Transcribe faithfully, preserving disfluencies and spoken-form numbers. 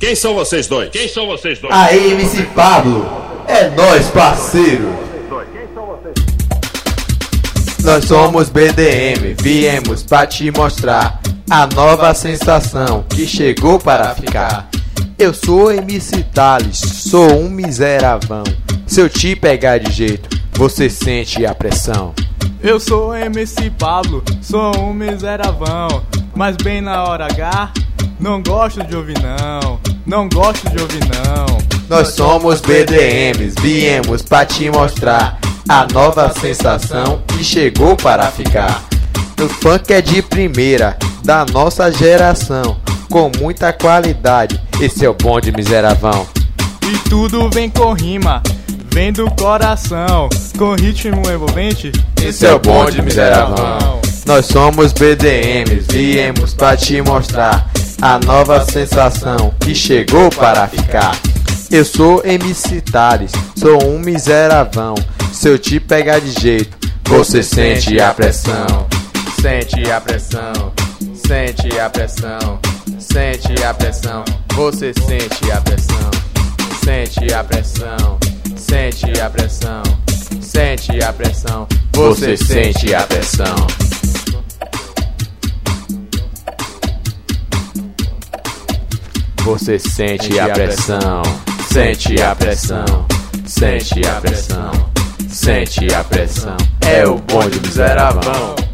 Quem são vocês dois? Quem são vocês dois? Aí, M C Pablo, é nós, parceiro. Nós somos B D M, viemos pra te mostrar a nova sensação que chegou para ficar. Eu sou M C Thales, sou um miseravão. Se eu te pegar de jeito, você sente a pressão. Eu sou M C Pablo, sou um miseravão, mas bem na hora H, não gosto de ouvir não, não gosto de ouvir não. Nós somos B D Ms, viemos pra te mostrar a nova sensação que chegou para ficar. O funk é de primeira, da nossa geração, com muita qualidade, esse é o bonde miseravão. E tudo vem com rima, vem do coração, com ritmo envolvente, esse é o bonde miseravão. Nós somos B D Ms, viemos pra te mostrar a nova sensação que chegou para ficar. Eu sou M C Thales, sou um miseravão. Se eu te pegar de jeito, você sente a pressão. Sente a pressão, sente a pressão, sente a pressão. Você sente a pressão, sente a pressão, sente a pressão, sente a pressão. Você sente a pressão. Você sente a pressão, sente a pressão, sente a pressão, sente a pressão. É o bonde miseravão.